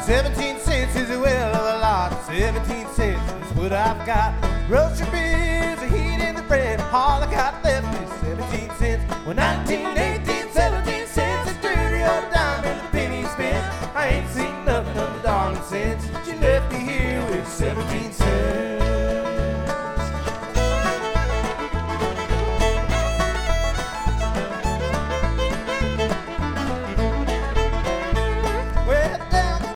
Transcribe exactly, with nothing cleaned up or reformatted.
Seventeen cents is a well of a lot. Seventeen cents is what I've got. Roast your beers, the heat and the bread. All I got left is seventeen cents. Well, nineteen eighty.